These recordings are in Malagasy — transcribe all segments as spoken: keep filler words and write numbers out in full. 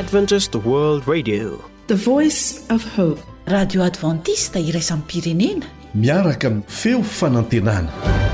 adventist world radio, the voice of hope. radio adventista iraisam pirenena miaraka amin'ny feo fanantenana.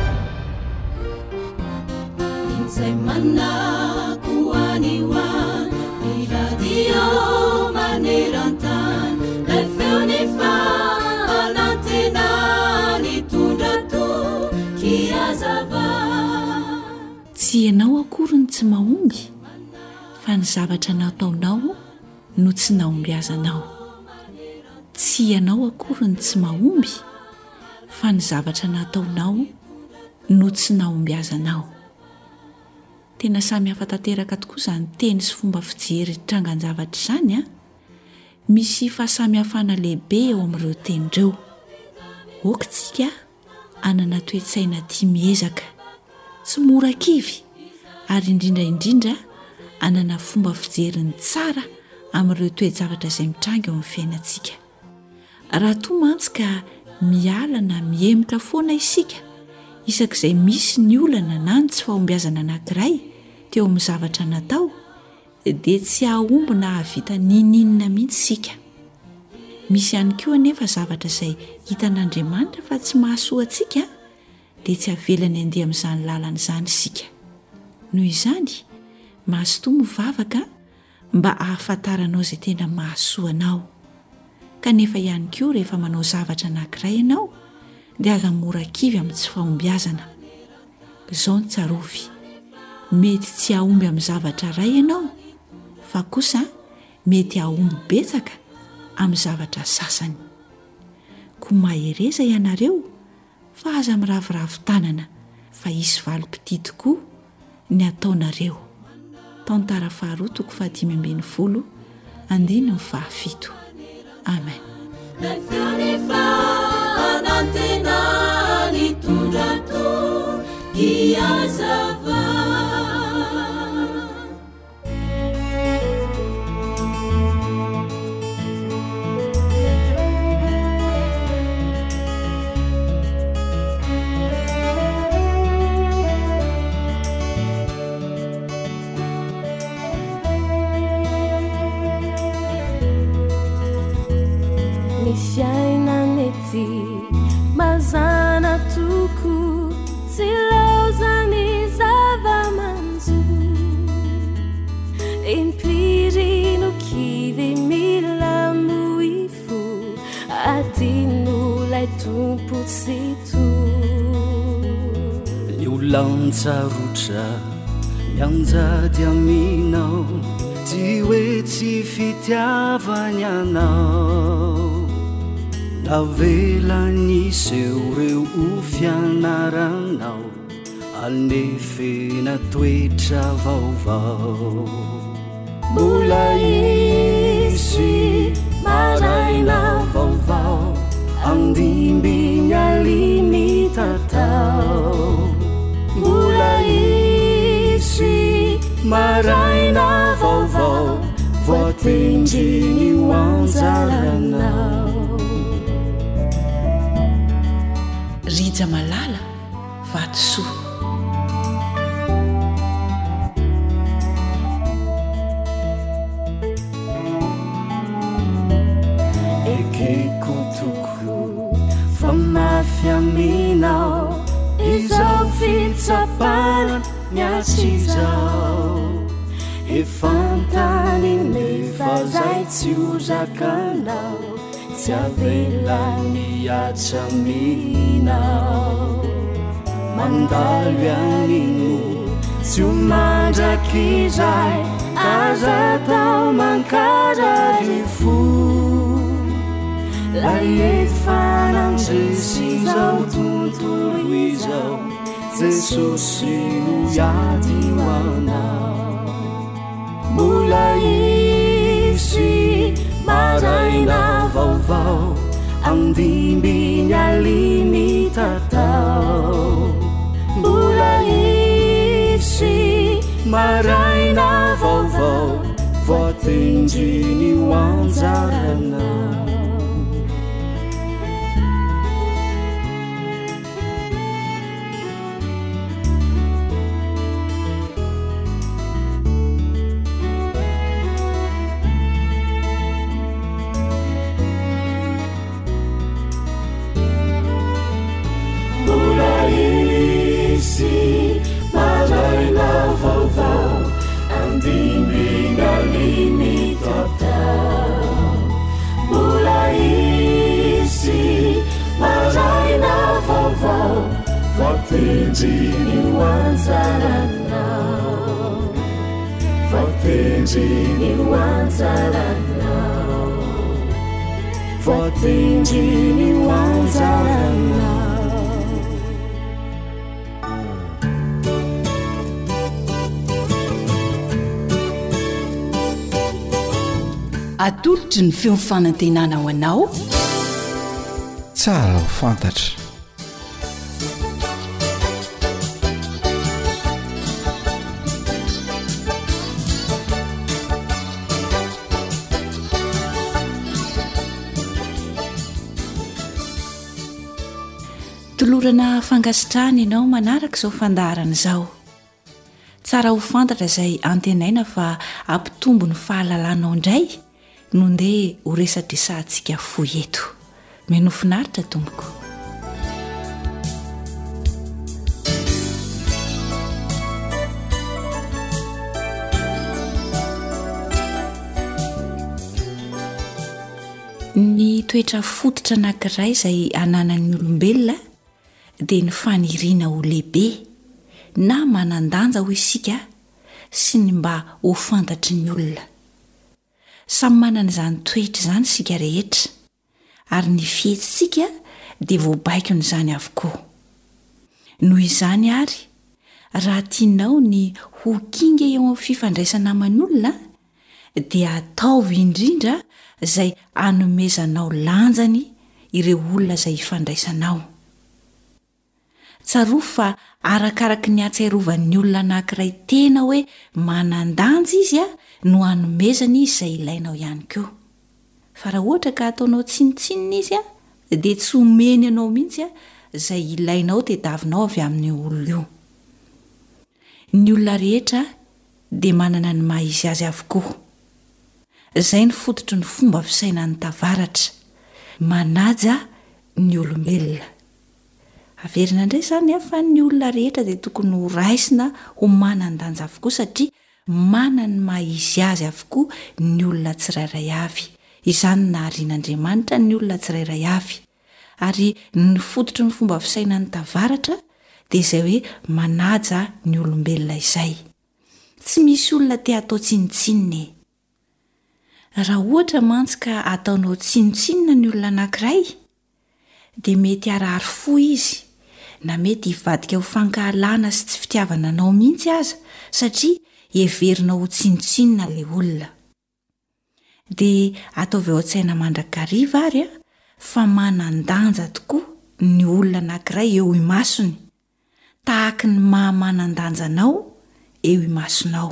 tsy ianao akoriny tsy mahomby fa ny zavatra nataonao no tsy naomby azanao. tsy ianao akoriny tsy mahomby fa ny zavatra nataonao no tsy naomby azanao. Tena samy hafa tanteraka tokoa izany teny sy fomba fijery trangan-javatra izany a. Misy fahasamy hafana lehibe eo amin'ireo tenireo. Okitsika anana toe-tsaina tia miezaka, tsy mora kivy, ary indrindra indrindra anana fomba fijeriny tsara amin'ireo toe-javatra izay mitranga eo amin'ny fiainantsika. Raha toa mantsy ka miala na miemoka foana isika isak'izay misy ny olana na ny tsy fahombiazana anankiray teo amin'ny zavatra natao, dia tsy hahomby na havita nininina mihitsy sika. Misy ihany koa anefa zavatra izay hitan'Andriamanitra fa tsy mahasoa antsika, dia tsy havelany andeha amin'izany lalana izany isika. Noho izany mahasotoa mivavaka mba ahafantaranao izay tena mahasoa anao. Kanefa ihany koa rehefa manao zavatra anankiray ianao dia aza mora kivy amin'ny tsy fahombiazana. Izao ny tsarovy, mety tsy hahomby amin'ny zavatra iray ianao fa kosa mety hahomby betsaka amin'ny zavatra sasany. Koa mahereza ianareo fa aza miravoravo tanana fa hisy valim-pity tokoa ny ataonareo. Tantara faharoa toko fahadimy ambin'ny folo andiny ny fahafito. Amen. Fiainanety mazana toko tsy laozany zava-manjo empirino kivy mila moifo adino lay tompo tsito ny olantsarotra mianjady aminao tsy hoe tsy fitiavany anao navelaniseho reo o fianaranao anefena toetra vaovao mbola isy maraina vaovao andimbiny aliny tatao mbola isy maraina vaovao voatendriny ho anjaranao. Rija malala vatosoa. Ekeko toko fa mafy aminao izao fitsapana miatry izao efantany nefa zay tsy ozakanao tsy avelany atraminao mandalo ianino tsy homandraky izay aza tao mankarary fo lay efa nandresy izao tontolo izao Jesosy no iady ho anao mbola isy maraina vaovao andimbiny aliny tatao mbola isy maraina vaovao voatendriny ho anjaranao. fatendriny hoanjaranao fatendriny hoanjaranao fatendriny hoanjaranao atolotry ny feomifanantenana ho anao tsara ho fantatra tolorana fangasitrahana ianao manaraka izao fandaharana izao tsara ho fantatra izay antenaina fa ampitombo ny fahalalanao indray no ndeha ho resadresantsika foy eto menofinaritra tomboko ny toetra fototra anankiray izay ananan'ny olombelona dia ny faniriana ho lehibe na manandanja ho isika sy ny mba ho fantatry ny olona samy manana izany toetra izany sika rehetra ary ny fihetsintsika dia voabaikony izany avokoa noho izany ary raha tianao ny ho kinga eo amin'ny fifandraisana aman'olona dia ataovy indrindra izay anomezanao lanjany ireo olona izay hifandraisanao tsaroa fa arakaraka ny atsaiarovan'ny olona anankiray tena hoe manandanja izy a no anomezany izy izay ilainao ihany koa fa raha ohatra ka ataonao tsinitsinina izy a dia tsy homeny ianao mihitsy a izay ilainao tediavinao avy amin'ny olona io ny olona rehetra dia manana ny maha izy azy avokoa izay ny fototry ny fomba fisaina ny tavaratra manaja ny olombelona averina indray izany a fa ny olona rehetra dia tokony ho raisina ho manandanja avokoa satria mana ny maha izy azy avokoa ny olona tsirairay avy izany naharian'Andriamanitra ny olona tsirairay avy ary ny fototry ny fomba fisaina ny tavaratra dia izay hoe manaja ny olombelona izay tsy misy olona te atao tsinitsinina raha ohatra mantsy ka ataonao tsinitsinina ny olona anankiray dia mety harary fo izy na mety hivadika ho fankahalana sy tsy fitiavana anao mihitsy aza satria heverinao ho tsinitsinina ilay olona dia ataovy ao an-tsaina mandrakariva ary a fa manandanja tokoa ny olona anankiray eo imasony tahaka ny mahamanandanja anao eo imasonao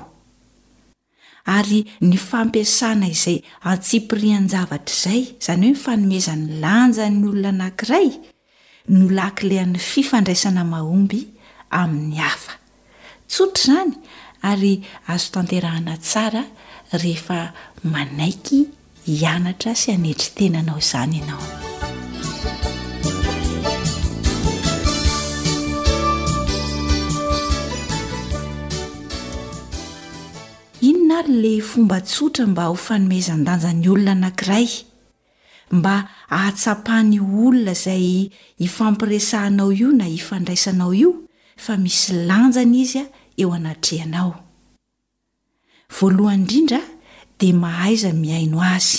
ary ny fampiasana izay antsipirian-javatra izay izany hoe mifanomezany lanja ny olona anankiray no lakilehan'ny fifandraisana mahomby amin'ny hafa tsotra izany ary azo tanterahana tsara rehefa manaiky hianatra sy hanetry tenanao izany ianao inona ary le fomba tsotra mba ho fanomezan-danja ny olona anankiray mba ahatsapany olona izay hifampiresahanao io na hifandraisanao io fa misy lanjany izy a eo anatrehanao voalohany indrindra dia mahaiza miaino azy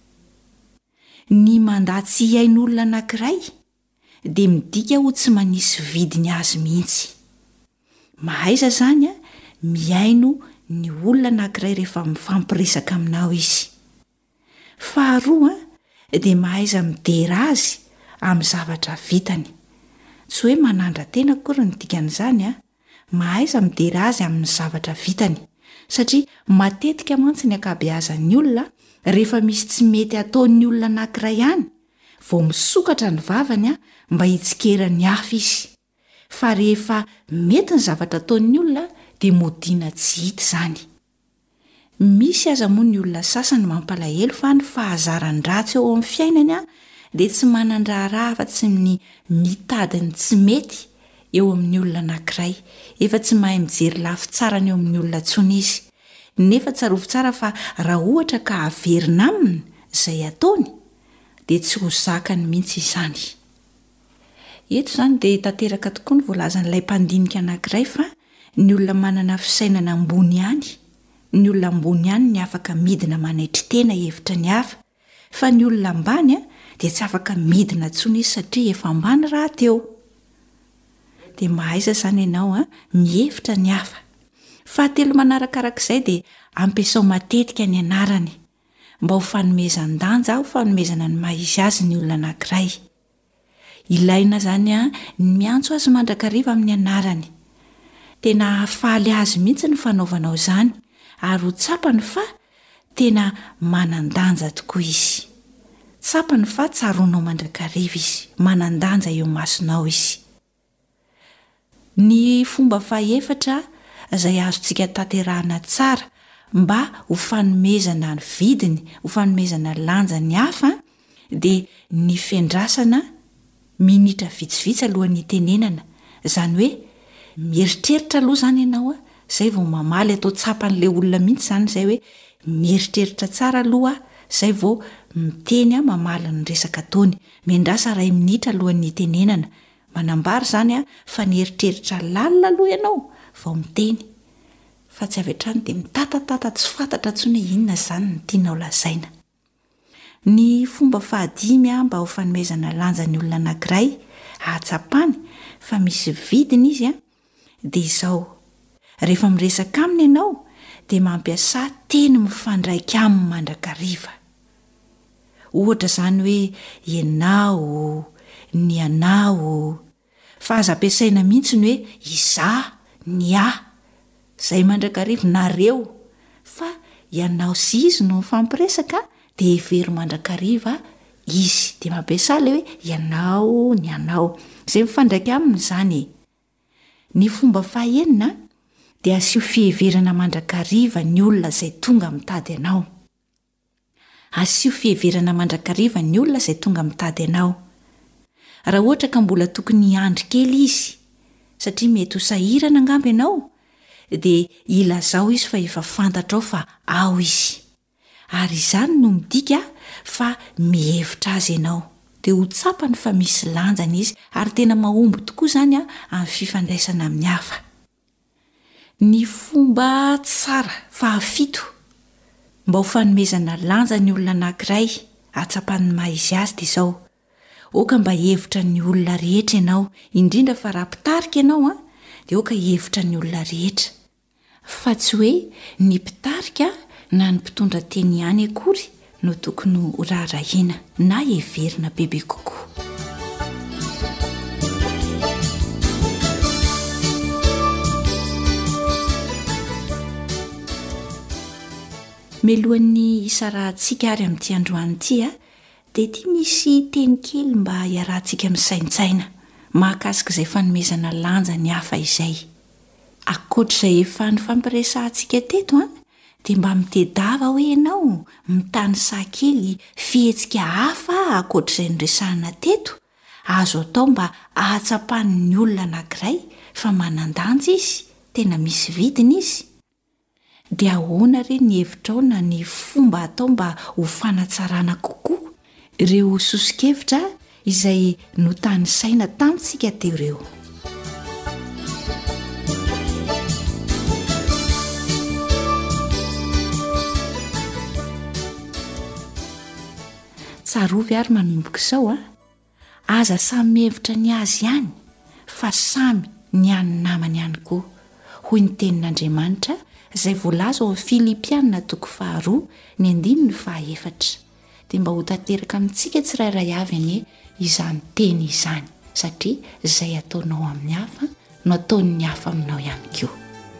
ny mandatsy hiain'olona anankiray dia midika ho tsy manisy vidiny azy mihitsy mahaiza izany a miaino ny olona anankiray rehefa mifampiresaka aminao izy faharoa dia mahaiza midera azy amin'ny zavatra vitany tsy hoe manandra tena kory ny dikan'izany a mahaiza midera azy amin'ny zavatra vitany satria matetika mantsy ny ankabeazan'ny olona rehefa misy tsy mety ataon'ny olona anankiray ihany vao misokatra ny vavany a mba hitsikerany hafa izy fa rehefa mety ny zavatra ataon'ny olona dia modiana tsy hita izany misy aza moa ny olona sasany mampalahelo fa ny fahazarany-dratsy eo amin'ny fiainany a dia tsy manandraharaha fa tsy ny mitadiny tsy mety eo amin'ny olona anankiray efa tsy mahay mijery lafy tsarany eo amin'ny olona tsony izy nefa tsarovy tsara fa raha ohatra ka averina aminy izay ataony dia tsy ho zakany mihitsy izany eto izany dia tanteraka tokoa ny voalazan'ilay mpandinika anankiray fa ny olona manana fisainana ambony ihany, ny olona ambony ihany ny afaka midina manaitry tena hevitra ny hafa, fa ny olona ambany a dia tsy afaka midina intsony izy satria efa ambany raha teo. Dia mahaiza izany ianao a mihevitra ny hafa. Fahatelo manarakarak'izay dia ampiasao matetika ny anarany mba ho fanomezan-danja ho fanomezana ny maha-izy azy ny olona anankiray. Ilaina zany a ny miantso azy mandrakariva amin'ny anarany. Tena faly azy mihitsy ny fanaovanao izany ary ho tsapany fa tena manan-danja tokoa izy. Tsapany fa tsaroanao mandrakariva izy, manan-danja eo masonao izy. Ny fomba fahaefatra izay azontsika tanterahana tsara mba ho fanomezana ny vidiny, ho fanomezana lanja ny hafa dia ny fiandrasana minitra vitsivitsy alohan'ny itenenana. Izany hoe mieritreritra aloha izany ianao a, izay vao mamaly atao tsapan'ilay olona mihitsy izany, izay hoe mieritreritra tsara aloha izay vao miteny a mamaly ny resaka ataony. Miandrasa iray minitra alohan'ny itenenana. Manambara izany a fa nieritreritra lalina aloha ianao vao miteny. Fa tsy avy hatrany dia mitatatata tsy fantatra intsony hoe inona izany ny tianao lazaina. Ny fomba fahadimy a mba ho fanomezana lanja ny olona anankiray ahatsapany fa misy vidiny izy a dia izao. Rehefa miresaka aminy ianao dia mampiasa teny mifandraika aminy mandrakariva. Ohatra izany hoe ianao, ny anao, fa aza ampiasaina mihitsy ny hoe izaho, ny aho, izay mandrakariva nareo, fa ianao sy izy no mifampiresaka dia hevery mandrakariva izy. Dia mampiasa ilay hoe ianao, ny anao, izay mifandraika aminy izany. Ny fomba fahaenina dia asio fiheverana mandrakariva ny olona izay tonga mitady ianao. Asio fiheverana mandrakariva ny olona izay tonga mitady ianao. Raha ohatra ka mbola tokony hiandry kely izy satria mety ho sahirana angamba ianao, dia ilazao izy fa efa fantatrao fa ao izy. Ary izany no midika fa mihevitra azy ianao. Dia ho tsapany fa misy lanjany izy ary tena mahomby tokoa izany a amin'ny fifandraisana amin'ny hafa. Ny fomba tsara fahafito mba ho fanomezana lanja ny olona anankiray ahatsapany maha-izy azy dia izao. Oka mba hevitra ny olona rehetra ianao, indrindra fa raha mpitarika ianao a dia oka hevitra ny olona rehetra. Fa tsy hoe ny mpitarika na ny mpitondra teny ihany akory no tokony ho raharahiana na heverina bebe kokoa. Melohan'ny isarahantsika ary amin'ity androany ity a dia ity misy teny kely mba hiarahantsika misaintsaina mahakasika izay fanomezana lanja ny hafa izay. Ankoatr'izay efa ny fampiresahantsika teto a dia mba mitedava hoe ianao mitany sahakely fihetsika hafa ankoatr'izay niresahana teto, azo atao mba ahatsapany olona anankiray fa manan-danja izy, tena misy vidiny izy. Dia ahoana re ny hevitrao na ny fomba atao mba ho fanatsarana kokoa ireo sosikevitra izay notany saina tamintsika teo ireo. Tsarovy ary manomboka izao a, aza samy mihevitra ny azy ihany fa samy ny any namany ihany koa, hoy ny tenin'Andriamanitra izay voalaza ao amin'ny Filipianina toko faharoa ny andimy ny fahaefatra. Dia mba ho tanteraka amintsika tsirairay avy anie izany teny izany, satria izay ataonao amin'ny hafa no ataon'ny hafa aminao ihany koa.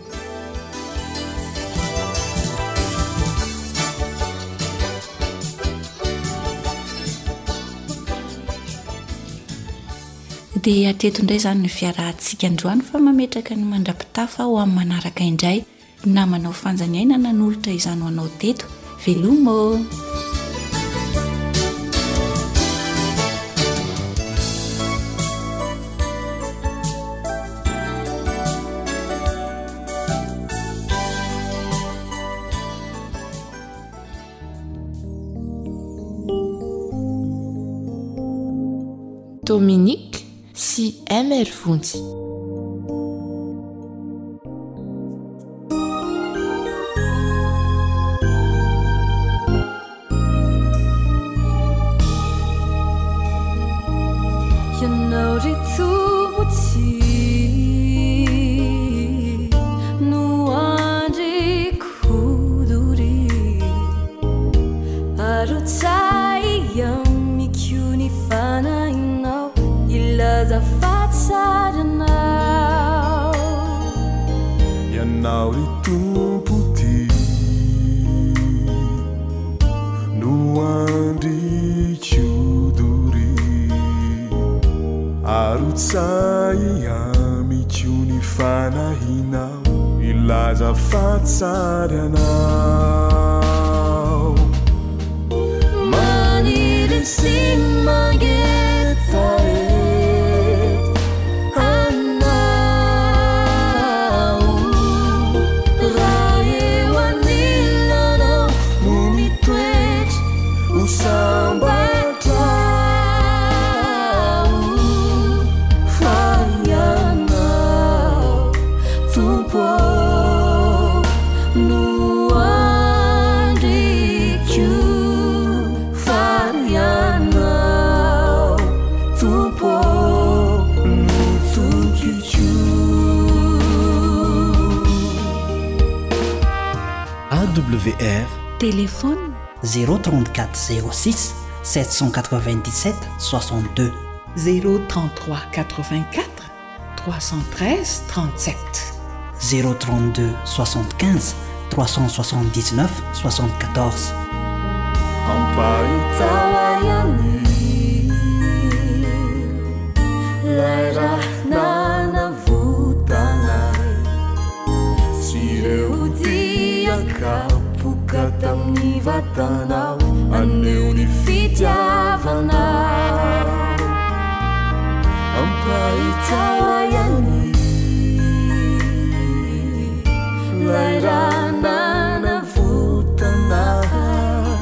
Dia atreto indray izany ny fiarahantsika androany fa mametraka ny mandrapitafa ho amin'ny manaraka indray na manao fanjaniaina nanolotra izany ho anao teto. Velomo! Dominique sy mr vonjy. ianao retomotsy no andrikodory arotsay amikony fanainao ilaza fatsaranao ianao retompoty no andrikodory arotsay amikony fanahinao ilaza fatsaranao maniry sy mangetaet anao raha eo anilanao no mitoetry ho sambatra A W R téléphone zéro trente-quatre zéro six sept cent quatre-vingt-dix-sept soixante-deux zéro trente-trois quatre-vingt-quatre trois cent treize trente-sept zéro trente-deux soixante-quinze trois cent soixante-dix-neuf soixante-quatorze. ampaitawayani laira nanavutanai sireutiakapuka tamni vatanao aneuni fitiavanao ampaitawayani laira nanavutanai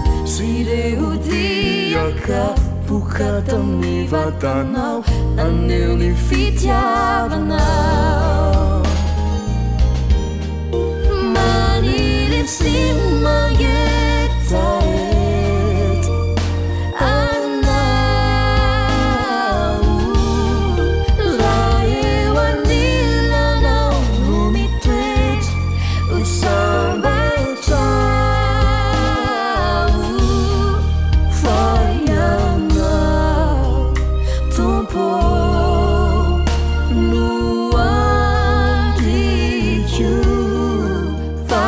sireutiakapuka tamni vatanao aneuni fitiavanao maniry sy mangetaet anao raha eo anilanao no mitoetry ho sambatrao fa ianao tompo no andriko fa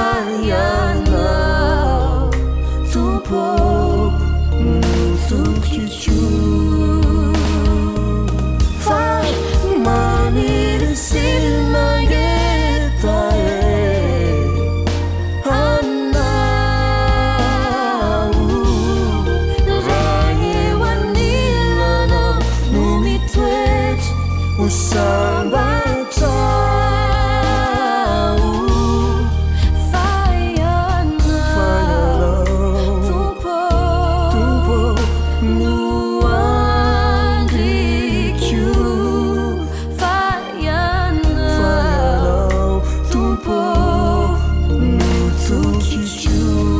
ianao tompo no tokiko fa maniry sy mangetaet anao raha eo anilanao no mitoetry ho sambatrao fa ianao tompo no andriko fa ianao tompo no tokiko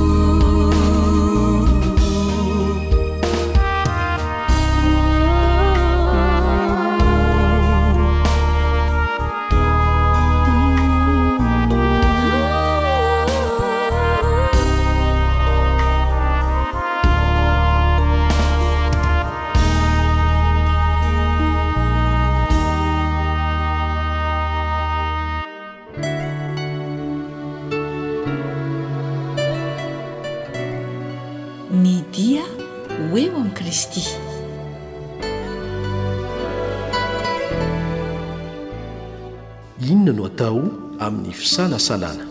ny dia hoeo amin'i Kristy. inona no atao amin'ny fisalasalana?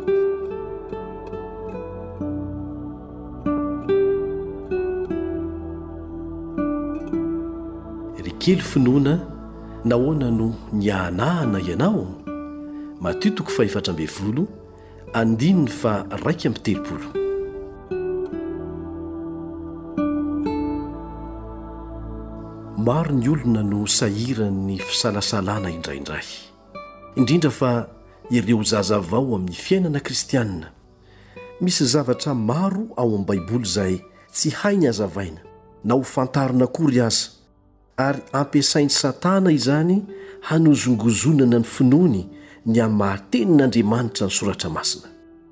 ry kely finoana nahoana no nianahana ianao? Matio toko faefatra amby volo andininy fa raika amby telopolo. maro ny olona no sahirany fisalasalana indraindray indrindra fa ireo zazavao amin'ny fiainana kristianina. Misy zavatra maro ao amin'ny baiboly izay tsy hainy azavaina na ho fantarina akory aza, ary ampiasain'ny satana izany hanozongozonana ny finoany ny amahatenin'Andriamanitra ny soratra masina.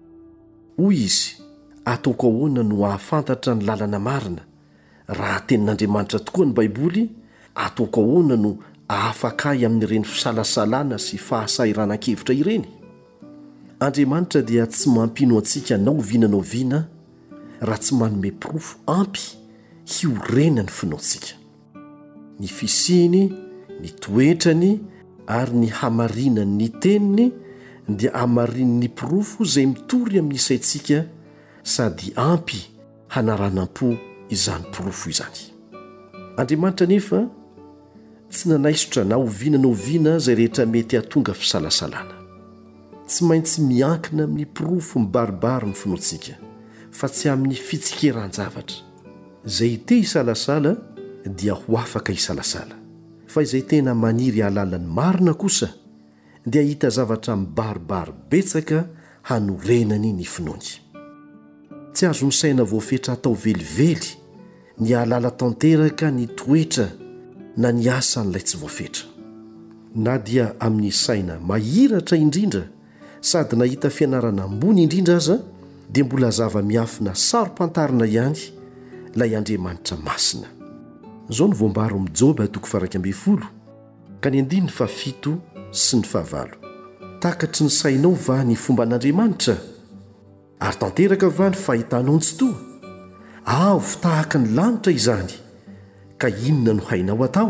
Hoy izy, ataoko ahoana no ahafantatra ny lalana marina? Raha tenin'Andriamanitra tokoa ny baiboly, ataoko ahoana no ahafakay amin'ireny fisalasalana sy fahasairan-kevitra ireny? Andriamanitra dia tsy mampino antsika naoviana naoviana raha tsy manome porofo ampy hiorena ny finoantsika. Ny fisiny, ny toetrany ary ny hamarinany ny teniny dia hamarin'ny porofo izay mitory amin'ny isaitsika sady ampy hanaranam-po izany porofo izany. Andriamanitra nefa tsy nanaisotra na oviana na oviana izay rehetra mety hahatonga fisalasalana. Tsy maintsy miankina amin'ny porofo mibaribary ny finoantsika, fa tsy amin'ny fitsikeran-javatra. Izay te hisalasala dia ho afaka hisalasala, fa izay tena maniry halalany marina kosa dia hita zavatra mibaribary betsaka hanorenany ny finoany. Tsy azo ny saina voafetra atao velively ny halala tanteraka ny toetra na ny asan'ilay tsy voafetra. Na dia amin'ny saina mahiratra indrindra sady nahita fianarana ambony indrindra aza, dia mbola zava-miafina sarom-pantarina ihany ilay Andriamanitra masina. Izao ny voambaro amin'ny Joba toko faha iraika ambin'ny folo ka ny andiny fa fito sy ny fahavalo. Takatry ny sainao va ny fomba an'Andriamanitra? Ary tanteraka va ny fahitanao ny tsy toa? Avo tahaka ny lanitra izany, ka inona no hainao atao?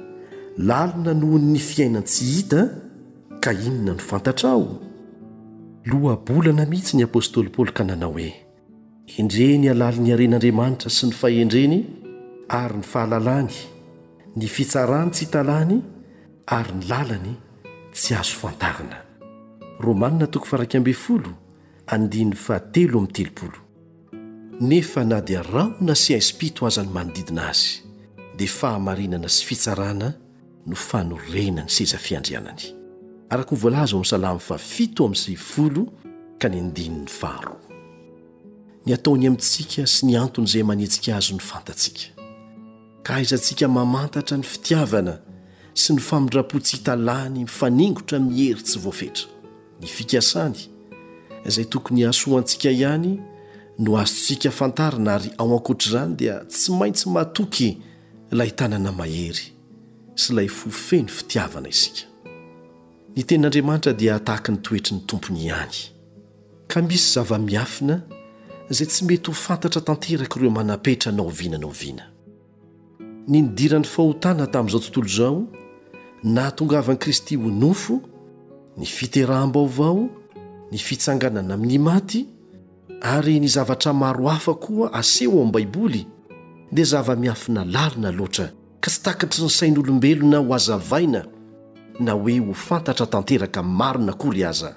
Lalina noho ny fiainan tsy hita, ka inona no fantatrao? Lohabolana mihitsy ny apôstôly Paoly ka nanao hoe, endreny alali ny haren'Andriamanitra sy ny fahendreny ary ny fahalalany, ny fitsarany tsy hitalany ary ny lalany tsy azo fantarina. Romanina toko faha iraika ambin'ny folo andiny fa telo amin'ny telopolo. Nefa na dia raona sy aispito azany manodidina azy, dia fahamarinana sy fitsarana no fanorenany seza fiandrianany. Araka ho voalaza ao amin'ny Salamo fa fito amin'ny sivifolo ka ny andininy faharoa. Ny ataony amintsika sy ny antony izay manetsika azy ny fantatsika, ka aizantsika mamantatra ny fitiavana sy ny famindrapo tsy hitalany mifaningotra mihery tsy voafetra. Ny fikasany izay tokony hasoantsika ihany no azontsika fantarina, ary ao ankoatr'izany dia tsy maintsy matoky ilay tanana mahery sy ilay fofeny fitiavana isika. Ny tenin'Andriamanitra dia tahaka ny toetry ny tompony ihany, ka misy zava-miafina izay tsy mety ho fantatra tanteraka ireo manapetra naoviana naoviana. Ny nidiran'ny fahotana tamin'izao tontolo izao, na tongavan'i Kristy ho nofo, ny fiteraham-baovao, ny fitsanganana amin'ny maty ary ny zavatra maro hafa koa aseho amin'ny baiboly, dia zava-miafina lalina loatra ka tsy takatry ny sain'olombelona ho azavaina na hoe ho fantatra tanteraka marina akory aza.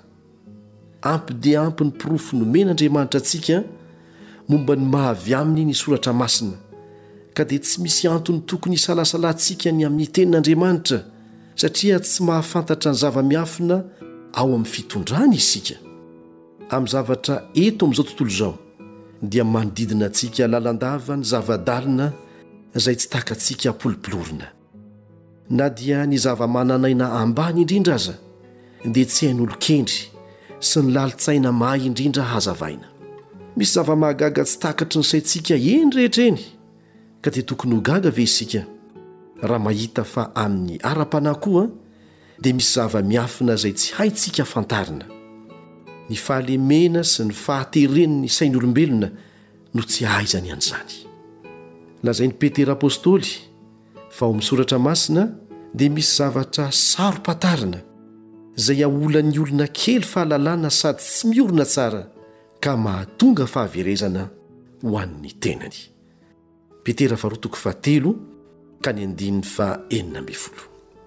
Ampy dia ampy ny porofo nomen'Andriamanitra antsika momba ny mahavy aminy ny soratra masina, ka dia tsy misy antony tokony hisalasalantsika ny amin'ny tenin'Andriamanitra, satria tsy mahafantatra ny zava-miafina ao amin'ny fitondrany isika. Amin'ny zavatra eto amin'izao tontolo izao dia manodidina antsika lalandava ny zava-dalina izay tsy takantsika apolipolorina. Na dia ny zava-mananaina ambany indrindra aza dia tsy hain'olon-kendry sy ny lalitsaina mahay indrindra hazavaina. Misy zava-mahagaga tsy takatry ny saintsika eny rehetra eny, ka dia tokony ho gaga ve isika raha mahita fa amin'ny ara-panahy koa dia misy zava-miafina izay tsy haintsika fantarina. Ny fahalemena sy ny fahateren'ny sain'olombelona no tsy hahaizany an'izany. Lazain'ny Petera apôstôly fa ao misoratra masina dia misy zavatra sarom-patarina izay aolan'ny olona kely fahalalana sady tsy miorina tsara, ka mahatonga fahaverezana ho an'ny tenany. Petera faharoa toko fahatelo ka ny andininy fa enina ambin'ny folo.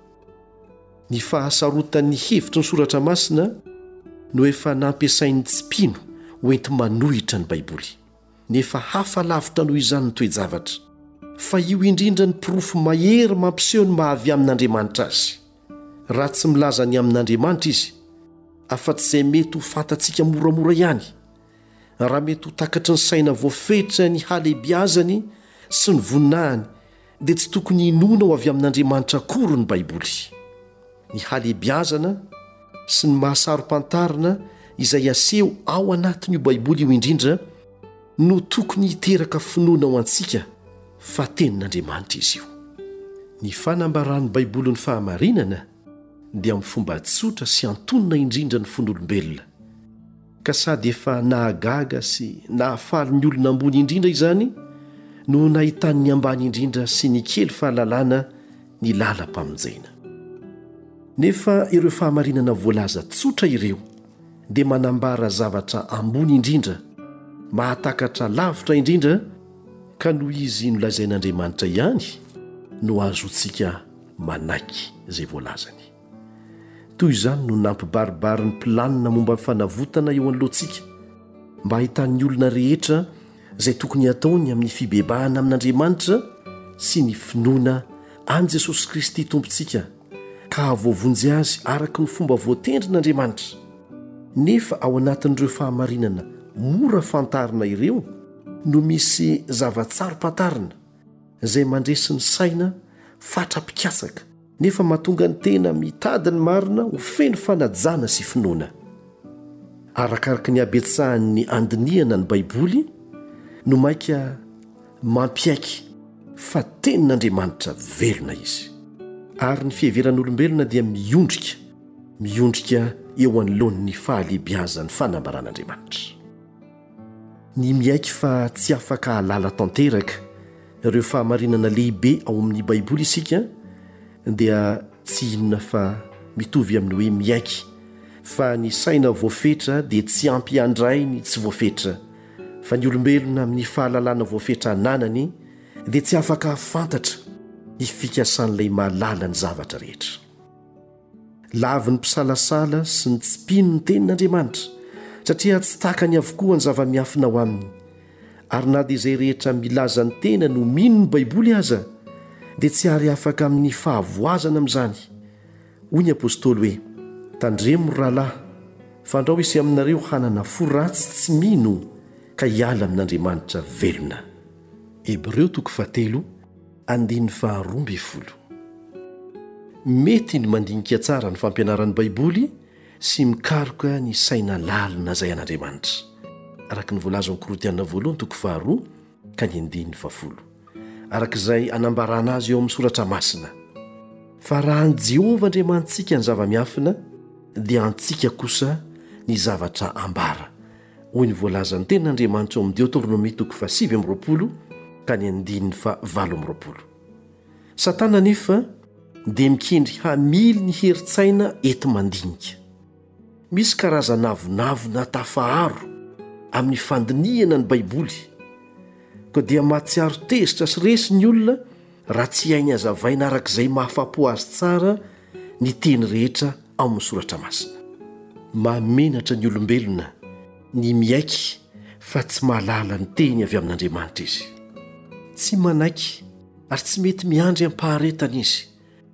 Ny fahasarotan'ny hevitry ny soratra masina no efa nampiasain'ny tsipino hoenti manohitra ny baiboly, nefa hafa lavitra noho izany ny toe-javatra, fa io indrindra ny pirofo mahery mampiseho ny mahavy amin'Andriamanitra azy. Raha tsy milaza ny amin'Andriamanitra izy, afa-tsy izay mety ho fantatsika moramora ihany. Raha mety ho takatry ny saina voafetra ny halehibiazany sy ny voninahiny, dia tsy tokony hinona ho avy amin'Andriamanitra akory ny Baiboly. Ny halehibiazana sy ny mahasarom-pantarina izay aseho ao anatin'io Baiboly io indrindra no tokony hiteraka finoana ho antsika fa tenin'Andriamanitra izy io. Ny fanambaran'ny Baiboly ny fahamarinana dia amin'ny fomba tsotra sy antonona indrindra ny fon'olombelona, ka sady efa nahagaga sy nahafaly ny olona ambony indrindra izany no nahitan'ny ambany indrindra sy ny kely fahalalana ny lalam-pamonjena. Nefa ireo fahamarinana voalaza tsotra ireo dia manambara zavatra ambony indrindra, mahatakatra lavitra indrindra, ka noho izy nolazain'Andriamanitra ihany no azontsika manaiky izay voalazany. Toy izany no nampibaribary ny planina momba ny fanavotana eo anoloantsika, mba hahitan'ny olona rehetra izay tokony ataony amin'ny fibebahana amin'Andriamanitra sy ny finoana an Jesosy Kristy tompontsika, ka havoavonjy azy araka ny fomba voatendrin'Andriamanitra. Nefa ao anatin'ireo fahamarinana mora fantarina ireo no misy zava-tsarom-pantarina izay mandresy ny saina fatra-pikasaka, nefa mahatonga ny tena mitady ny marina ho feno fanajana sy finoana. Arakaraka ny abetsahan'ny andiniana ny Baiboly no maika mampiaiky fa tenin'Andriamanitra velona izy, ary ny fiheveran'olombelona dia miondrika miondrika eo anoloan'ny fahalehibiazan'ny fanambaran'Andriamanitra. Ny miaiky fa tsy afaka halala tanteraka ireo fahamarinana lehibe ao amin'ny Baiboly isika dia tsy inona fa mitovy amin'ny hoe miaiky fa ny saina voafetra dia tsy ampy handray ny tsy voafetra, fa ny olombelona amin'ny fahalalana voafetra ananany dia tsy afaka hafantatra ny fikasan'ilay mahalala ny zavatra rehetra. Lavy ny mpisalasala sy ny tsipino ny tenin'Andriamanitra, satria tsy takany avokoa ny zava-miafina ho aminy. Ary na dia izay rehetra milaza ny tena no mino ny Baiboly aza, dia tsy ary afaka amin'ny fahavoazana amin'izany. Hoy ny apôstôly hoe, tandremo rahalahy, fandrao isy aminareo hanana fo ratsy tsy mino ka hiala amin'Andriamanitra velona. Hebreo toko fahatelo andiny faharoa amby folo. Mety ny mandinika tsara ny fampianaran'ny Baiboly sy mikaroka ny saina lalina izay an'Andriamanitra, araka ny voalaza amin'ny Korintianina voalohany toko faharoa ka ny andiny fahafolo, araka izay anambarana azy eo amin'ny soratra masina. Fa raha an Jehovah Andriamantsika ny zava-miafina, dia antsika kosa ny zavatra ambara. Hoy ny voalaza ny tenin'Andriamanitra eo amin'ny Deuteronomie toko fahasivy amby roapolo ka ny andiny fa valo amby roapolo. Satana nefa dia mikendry hamily ny heritsaina ento mandinika. Misy karazanavonavona tafaharo amin'ny fandiniana ny Baiboly, ko dia mahatsiaro tezitra sy resy ny olona raha tsy hainy hazavaina arak'izay mahafapo azy tsara ny teny rehetra ao amin'ny soratra masina. Mahamenatra ny olombelona ny miaiky fa tsy mahalala ny teny avy amin'Andriamanitra izy. Tsy manaiky ary tsy mety miandry ampaharetana izy,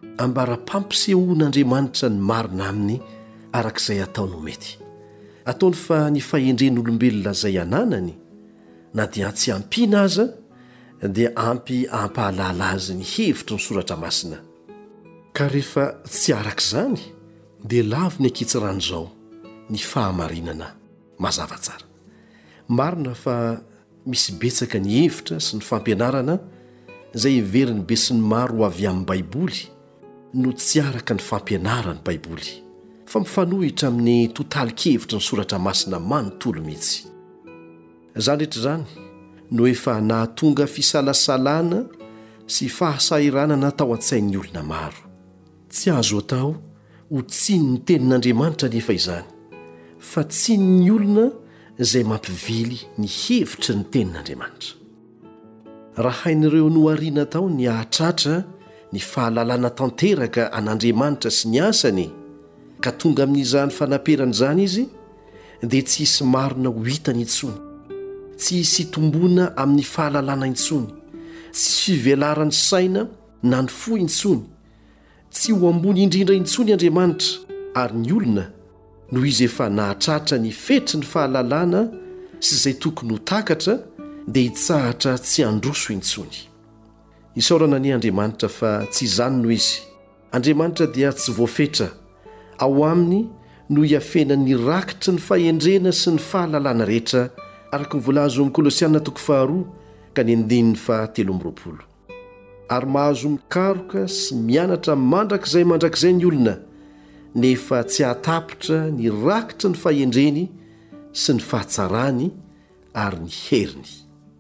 ambara-pampisehoan'Andriamanitra ny marina aminy arak'izay ataony ho mety. Ataony fa ny fahendren'olombelona izay ananany, na dia tsy ampiana aza, dia ampy ampahalala azy ny hevitry ny soratra masina. Ka rehefa tsy arak'izany, dia lavy ny ankitsirany izao ny fahamarinana mazava tsara. Marina fa misy betsaka ny hevitra sy ny fampianarana izay heveriny be sy ny maro avy amin'ny Baiboly no tsy araka ny fampianarany Baiboly, fa mifanohitra amin'ny totalikevitra ny soratra masina manontolo mihitsy. Izany rehetra izany no efa nahatonga fisalasalana sy fahasairanana tao an-tsain'ny olona maro. Tsy azo atao ho tsiny ny tenin'Andriamanitra nefa izany, fa tsiny ny olona izay mampivily ny hevitry ny tenin'Andriamanitra. Raha hain'ireo nohariana tao ny ahatratra ny fahalalana tanteraka an'Andriamanitra sy ny asany, ka tonga amin'izany fanaperan'izany izy, dia tsy hisy marina ho hitany intsony, tsy hisy tombona amin'ny fahalalana intsony, tsy fivelaran'ny saina na ny fo intsony, tsy ho ambony indrindra intsony Andriamanitra, ary ny olona noho izy efa nahatratra ny fetry ny fahalalana sy izay tokony ho takatra dia hitsahatra tsy handroso intsony. Isaorana ny Andriamanitra fa tsy izany noho izy. Andriamanitra dia tsy voafetra, ao aminy no hiafena ny rakitry ny fahendrena sy ny fahalalana rehetra, araka ny voalazo amin'ny Kolosianina toko faharoa ka ny andininy fahatelo amby roapolo. Ary mahazo mikaroka sy mianatra mandrakizay mandrakizay ny olona, nefa tsy hatapotra ny rakitry ny fahendreny sy ny fahatsarany ary ny heriny.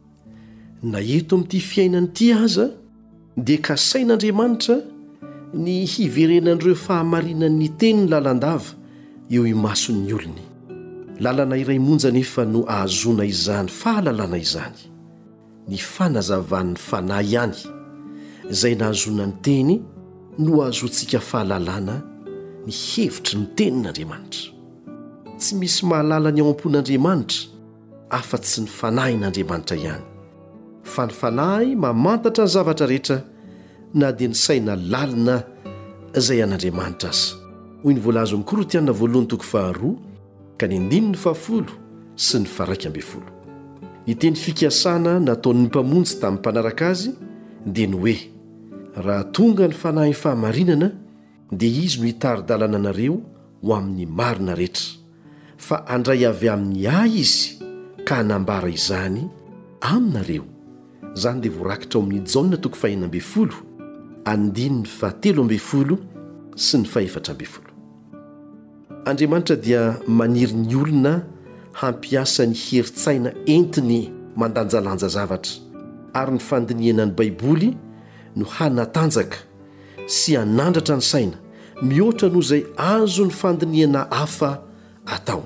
Na eto amin'ity fiainany ity aza dia kasain'Andriamanitra ny hiverenan'ireo fahamarinan'ny teniny lalandava eo imason'ny olony. Lalana iray monja nefa no ahazona izany fahalalana izany, ny fanazavan'ny fanahy ihany, izay nahazona ny teny no ahazontsika fahalalana ny hevitry ny tenin'Andriamanitra. Tsy misy mahalala ny ao am-pon'Andriamanitra afa-tsy ny fanahin'Andriamanitra ihany, fa ny fanahy mamantatra ny zavatra rehetra na dia ny saina lalina izay an'Andriamanitra aza. Hoy ny voalazo amin'ny Korintianina voalohany toko faharoa ka ny andininy fahafolo sy ny faraika ambin'ny folo. Ny teny fikasana nataon'ny mpamonjy tamin'ny mpanaraka azy dia ny hoe: raha tonga ny fanahy fahamarinana dia izy no hitari-dalana anareo ho amin'ny marina rehetra, fa andray avy amin'ny ahy izy ka hanambara izany aminareo. Zany dia voarakitra ao amin'ny Jaona toko fahenina ambin'ny folo, andininy fahatelo ambin'ny folo sy ny faefatra ambin'ny folo. Andriamanitra dia maniry ny olona hampiasa ny heritsaina entiny mandanjalanja zavatra, ary ny fandiniana ny Baiboly no hanatanjaka sy hanandratra ny saina, mihoatra noho izay azo ny fandiniana hafa atao.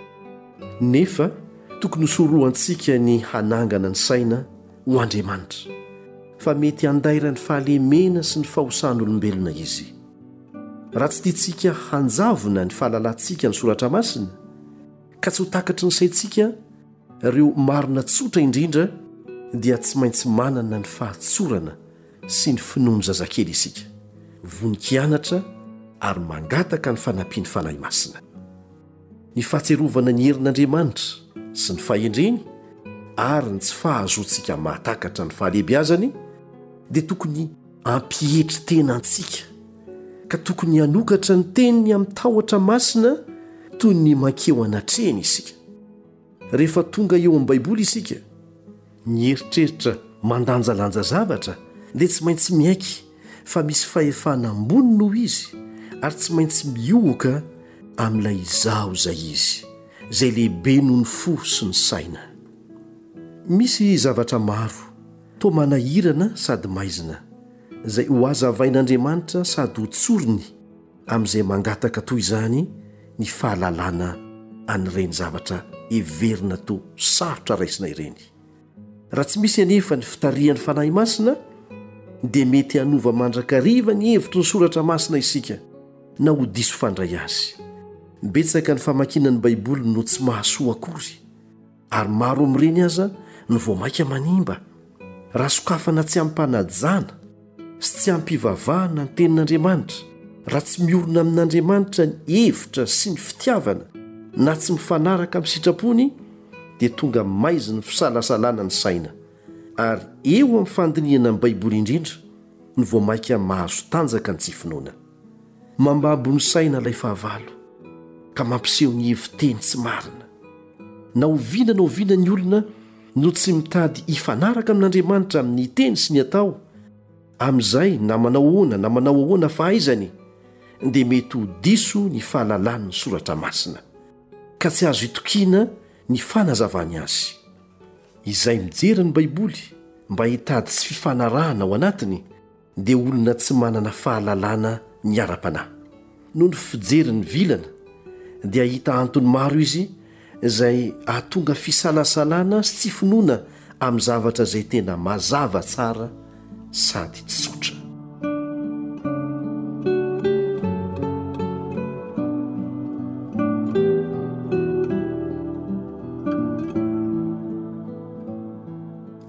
Nefa tokony hosorohantsika ny hanangana ny saina ho Andriamanitra, fa mety handaira ny fahalemena sy ny fahosan'olombelona izy. Raha tsy tiantsika hanjavona ny fahalalantsika ny soratra masina, ka tsy ho takatry ny saintsika ireo marina tsotra indrindra, dia tsy maintsy manana ny fahatsorana sy ny finoany zazakely isika, voninkianatra ary mangataka ny fanampiany fanahy masina. Ny fahatserovana ny herin'Andriamanitra sy ny fahendreny ary ny tsy fahazontsika mahatakatra ny fahalehibiazany dia tokony ampihetry tena antsika, ka tokony hanokatra ny teniny amin'ny tahotra masina toy ny mankeo anatreny isika. Rehefa tonga eo amin'ny Baiboly isika, ny eritreritra mandanjalanja zavatra dia tsy maintsy miaiky fa misy fahefana ambony noho izy, ary tsy maintsy miohoka amin'ilay izaho izay izy, izay lehibe noho ny fo sy ny saina. Misy zavatra maro toa manahirana sady maizina, izay ho azavain'Andriamanitra sady ho tsoriny amin'izay mangataka toy izany ny fahalalana an'ireny zavatra heverina to sarotra raisina ireny. Raha tsy misy anefa ny fitarihan'ny fanahy masina, dia mety hanova mandrakariva ny hevitry ny soratra masina isika na ho diso fandray azy. Betsaka ny famakinan'ny Baiboly no tsy mahasoa akory, ary maro amin'ireny aza no voamaika manimba. Raha sokafana tsy ampanajana sy tsy ampivavahana ny tenin'Andriamanitra, raha tsy miorona amin'Andriamanitra ny hevitra sy ny fitiavana, na tsy mifanaraka amin'ny sitrapony, dia tonga maizy ny fisalasalana ny saina, ary eo amin'ny fandiniana amin'ny Baiboly indrindra no voamaika mahazo tanjaka ny tsy finoana. Mambabo ny saina ilay fahavalo ka mampiseho ny heviteny tsy marina. Na oviana na oviana ny olona no tsy mitady hifanaraka amin'Andriamanitra amin'ny teny sy ny atao, amin'izay na manao ahoana na manao ahoana fahaizany, dia mety ho diso ny fahalalan'ny soratra masina, ka tsy azo hitokiana ny fanazavany azy. Izay mijery ny Baiboly mba hitady sy fifanarahana ao anatiny dia olona tsy manana fahalalana ny ara-panahy. Noho ny fijery ny vilana dia hita antony maro izy izay ahatonga fisalasalana sy tsy finoana amin'ny zavatra izay tena mazava tsara sady tsotra.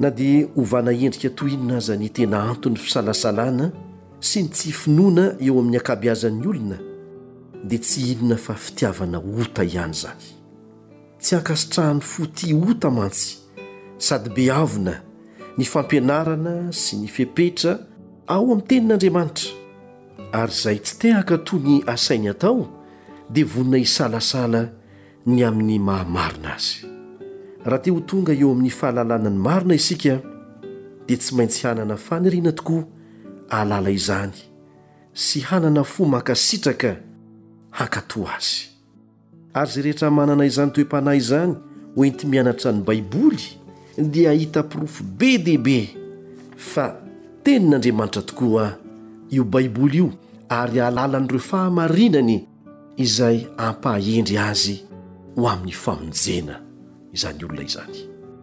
na dia ovana endrika toinona aza ny tena antony fisalasalana sy ny tsy finoana eo amin'ny akabeazan'ny olona dia tsy inona fa fitiavana ota ihany zany. Tsy ankasitrahany foti ota mantsy sady be avona ny fampianarana sy ny fepetra ao amin'ny tenin'Andriamanitra, ary izay tsy tehaka toy ny asainy atao dia vonina hisalasala ny amin'ny mahamarina azy. Raha te ho tonga eo amin'ny fahalalana ny marina isika dia tsy maintsy hanana faniriana tokoa ahalala izany sy hanana fo makasitraka hankatoa azy. Ary izay rehetra manana izany toe-panahy izany hoenty mianatra ny Baiboly dia hita pirofo be dia be fa tenin'Andriamanitra tokoa io Baiboly io, ary ahalala n'ireo fahamarinany izay ampahendry azy ho amin'ny famonjena izany olona izany.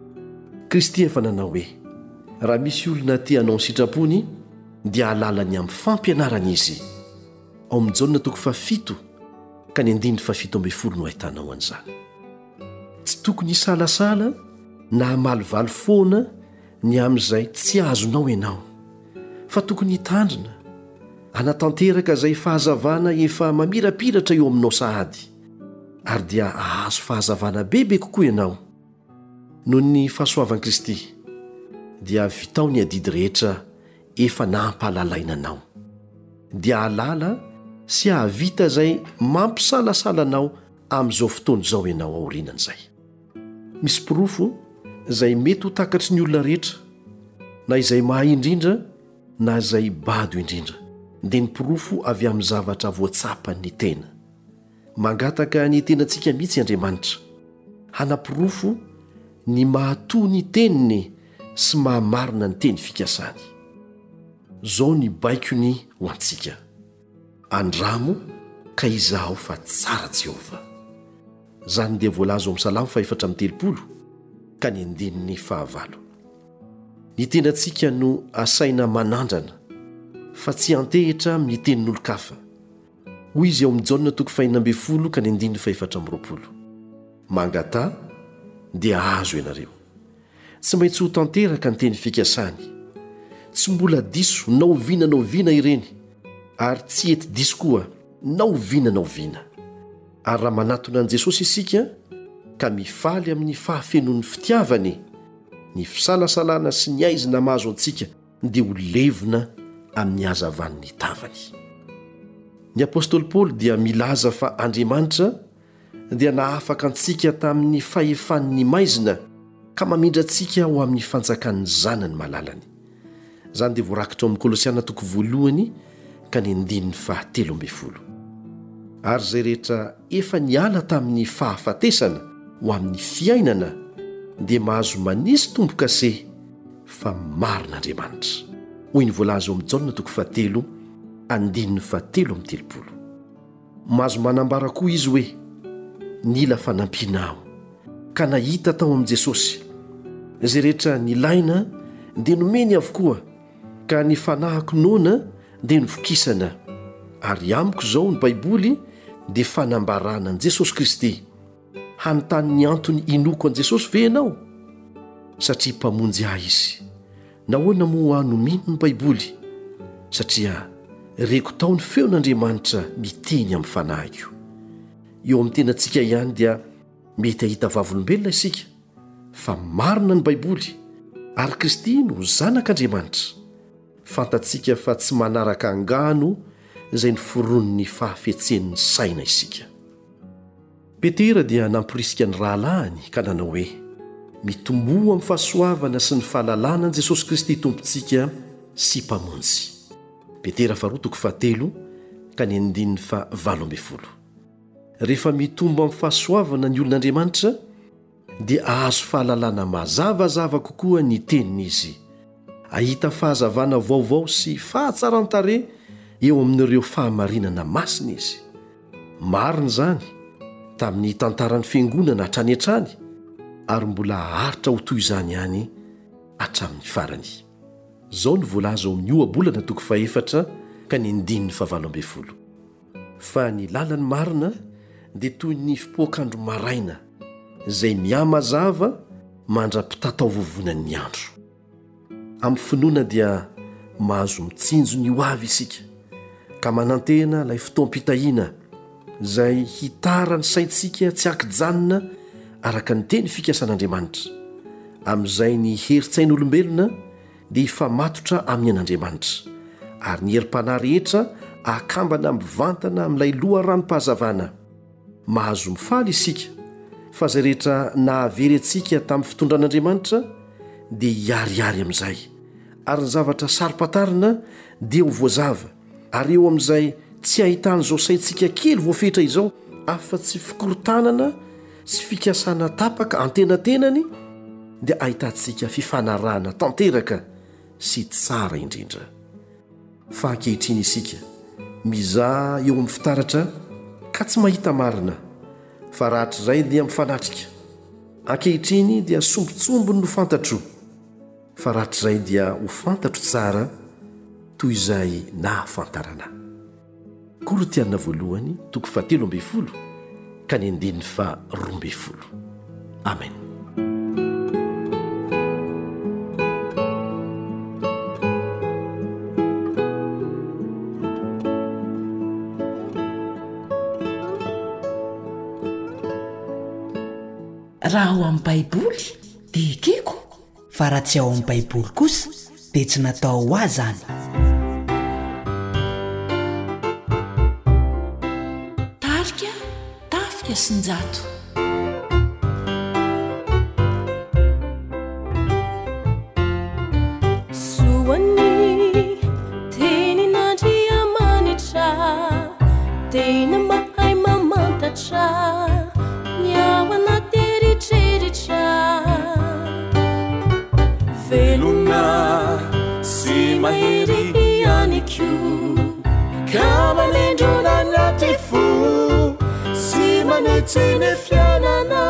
Kristy efa nanao hoe raha misy olona te hanao ny sitrapony dia ahalalany amin'ny fampianarana izy. Ao amin'ny Jaona toko fafito ka ny andininy fafito ambin'ny folo no ahitanao an'izany. Tsy tokony hisalasala na hamalivaly foana ny amin'izay tsy azonao ianao, fa tokony hitandrina hanatanteraka izay fahazavana efa mamirapiratra eo aminao sahady, ary dia ahazo fahazavana bebe kokoa ianao. Noho ny fahasoavan'i Kristy dia vitao ny adidy rehetra efa nampalalaina anao, dia halala sy hahavita izay mampisalasala anao amin'izao fotoana izao ianao aorianan'izay. Misy pirofo izay mety ho takatry ny olona rehetra, na izay mahay indrindra na izay bado indrindra, dia ny pirofo avy amin'ny zavatra voatsapany tena. Mangataka ny tenantsika mihitsy Andriamanitra hanapirofo ny mahatoa ny teniny sy mahamarina ny teny fikasany. Zao ny baikony ho antsika: andramo ka izaho fa tsara Jehova. Zany dia voalaza ao amin'ny Salamo faefatra amby telopolo ka ny andininy fahavalo. Ny tenantsika no asaina manandrana fa tsy antehitra amin'ny tenin'olon-kafa. Hoy izy ao amin'ny Jaona toko fahinina ambin'ny folo ka ny andininy faefatra amby roapolo: mangata dia azo ianareo, tsy maintsy ho tanteraka ny teny fikasany, tsy mbola diso na oviana na oviana ireny, ary tsy ety diso koa na oviana na oviana. Ary raha manatona an' Jesosy isika ka mifaly amin'ny fahafenon'ny fitiavany, ny fisalasalana sy ny aizina mahazo antsika dia ho levona amin'ny hazavan'ny tavany. Ny apôstôly Paoly dia milaza fa Andriamanitra dia nahafaka antsika tamin'ny fahefan'ny maizina ka mamindra antsika ho amin'ny fanjakan'ny zanany malalany. Zany dia voarakitra ao amin'ny Kolosiana toko voalohany ka ny andininy fahatelo ambin'ny folo. Ary izay rehetra efa niala tamin'ny fahafatesana ho amin'ny fiainana dia mahazo manisy tombo-kase fa marin'Andriamanitra. Hoy ny voalaza ao amin'ny Jaona toko fahatelo andininy fahatelo amin'ny telopolo. Mahazo manambara koa izy hoe nila fanampiana aho ka nahita tao amin'i Jesosy izay rehetra nilaina dia nomeny avokoa, ka ny fanahiko nona dia nivokisana. Ary amiko izao ny Baiboly dia fanambarana an'i Jesosy Kristy. Hanontany ny antony inoko an'i Jesosy ve ianao? Satria mpamonjy ahy izy. Nahoana moa hanomino ny Baiboly? Satria reko tao ny feon'Andriamanitra miteny amin'ny fanahiko. Eo amin'ny tenantsika ihany dia mety ahita vavolombelona isika, fa marina ny Baiboly ary Kristy no zanak'Andriamanitra. Fantatsika fa tsy manaraka angano izay ny foron'ny fahafetsen'ny saina isika. Petera dia namporisika ny rahalahiny ka nanao hoe mitombo amin'ny fahasoavana sy ny fahalalana an'i Jesosy Kristy tompontsika sy mpamonjy. Petera faharoa toko fahatelo ka ny andininy fahavalo ambin'ny folo. Rehefa mitombo amin'ny fahasoavana ny olon'Andriamanitra dia ahazo fahalalana mazavazava kokoa ny teniny izy. Ahita fahazavana vaovao sy fahatsaran-tare eo amin'ireo fahamarinana masina izy. Marina izany tamin'ny tantaran'ny fiangonana hatrany hatrany, ary mbola haharitra ho toy izany ihany hatramin'ny farany. Zao ny voalaza ao amin'ny ohabolana toko faefatra ka ny andininy fahavalo ambin'ny folo. Fa ny lalany marina dia toy ny fipoakandro maraina izay mihamazava mandra-pitatao vovonan'ny andro. amin'ny finoana dia mahazo mitsinjo ny ho avy isika ka manantena ilay fotoam-pitahiana izay hitara ny saintsika tsy ankijanona araka ny teny fikasan'Andriamanitra. Amin'izay ny heritsain'olombelona dia hifamatotra amin'ny an'Andriamanitra ary ny herim-panahy rehetra akambana mivantana amin'ilay loharanam-pahazavana. Mahazo mifaly isika fa izay rehetra nahavery antsika tamin'ny fitondran'Andriamanitra dia hiariary amin'izay, ary ny zavatra sarim-patarina dia ho voazava, ary eo amin'izay tsy ahitan'izao saintsika kely voafetra izao afa-tsy fikorotanana sy fikasana tapaka antenatenany, dia ahitantsika fifanarahana tanteraka sy tsara indrindra. Fa ankehitriny isika mizaha eo amin'ny fitaratra ka tsy mahita marina, fa rahatr'izay dia mifanatrika. Ankehitriny dia sombitsombony no fantatro, fa rahatr'izay dia ho fantatro tsara toy izay nahafantarana. Korotianina voalohany toko fahatelo ambin'ny folo ka ny andininy fa roa ambin'ny folo. Amen. Raha ao amin'ny baiboly dia ekeko, fa raha tsy ao amin'ny baiboly kosa dia tsy natao ho azy zany. Tarika, tafika sy njato. Soany tenin'Andriamanitra tena mahay mamantatra ny ao anaty eritreritra. Velona sy mahery ihany koa ka manendrona anaty fo sy manitsy ny fiainana,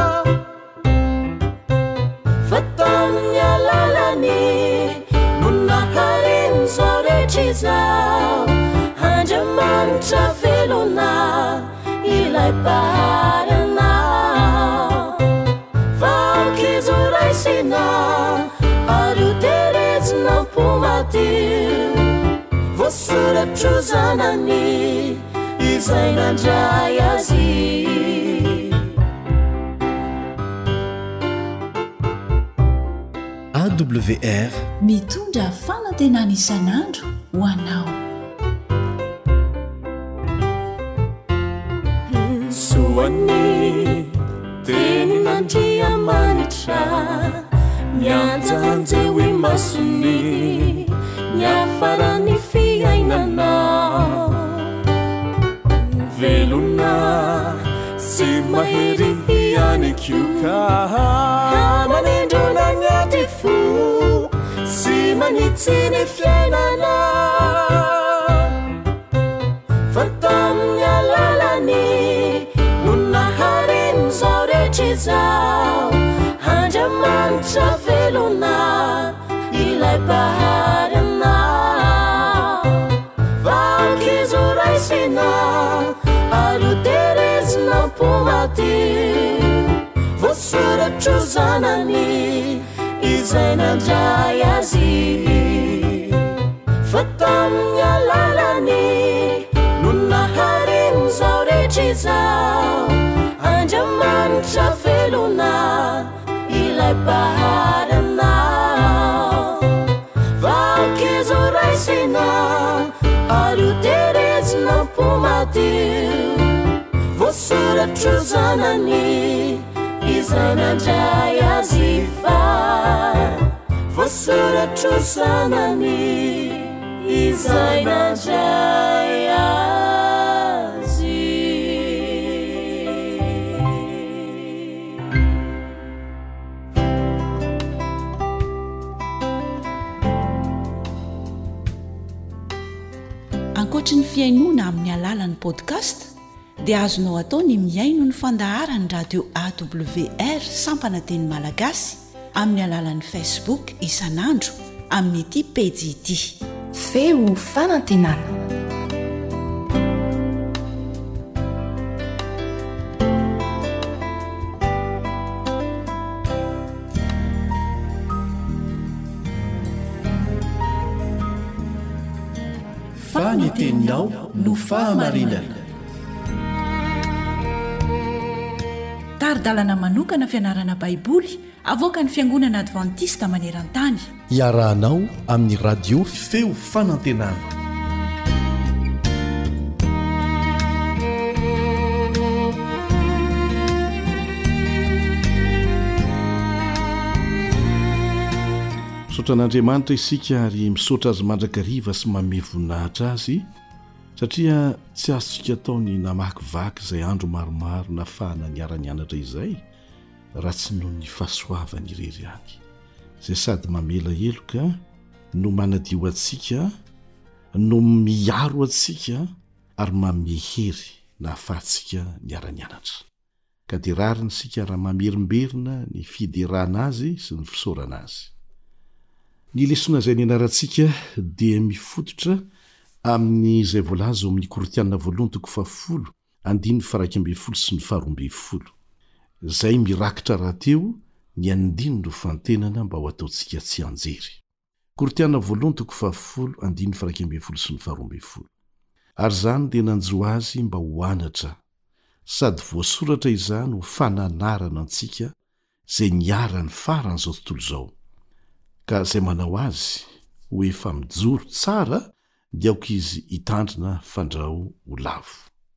fa tamin'ny alalany no naharen'izao rehetra izao. Andriamanitra velona ilay paharana, vakizo raisina ary ho terezina mpomadio, voasoratro zanany izay nandray azy. A W R mitondra fanantenana isan'andro ho anao. Soany tenin'Andriamanitra mianjanja eo imasony ny afarany fiainanao. Velona sy mahery ihany koa ka manendrona anaty fo sy manitsy ny fiainana, fa tamin'ny alalany no naharen'izao rehetra izao. Andriamanitra velona ilay paharana, vakizo raisina ary ho terezina mpomadio, voasoratro zanany izay nandray azy, fa tamin'ny alalany no naharen'izao rehetra izao. Andriamanitra velona ilay paharana, vakizo raisina ary ho terezina mpomadio, voasoratro zanany izay nandray azy, fa voasoratro zanany izay nandray azy. Ankoatra ny fiainoana amin'ny alalan'ny podcast dia azonao atao ny miaino ny fandaharany radio A W R sampana teny malagasy amin'ny alalan'ny Facebook isan'andro amin'ny ity pejy ity feo fanantenana. faneteninao no fahamarinana. taridalana manokana fianarana baiboly avoaka ny fiangonana advantista maneran-tany. Iarahanao amin'ny radio feo fanantenana. Misaotra an'Andriamanitra isika ary misaotra azy mandrakariva sy manome voninahitra azy satria tsy azontsika ataony namakivaky izay andro maromaro nafahana niara-ny anatra izay raha tsy noho ny fahasoavany irery any izay sady mamela heloka no manadio antsika no miaro antsika ary manome hery nahafahantsika niara-ny anatra ka dia rariny isika raha mamerimberina ny fiderana azy sy ny fisaorana azy. Ny lesona izay nianarantsika dia mifototra amin'izay voalaza ao amin'ny Korinthiana voalohany toko fahafolo andiny faha ambin'ny folo sy ny faha roa ambin'ny folo izay mirakitra rahateo ny andiny no fantenana mba ho ataontsika tsy anjery. Korinthiana voalohany toko fahafolo andiny faha ambin'ny folo sy ny faha roa ambin'ny folo. Ary izany dia nanjo azy mba ho anatra sady voasoratra izany ho fananarana antsika izay niara ny faran'izao tontolo izao. Ka izay manao azy ho efa mijoro tsara dia aoka izy hitandrina fandrao ho lavo.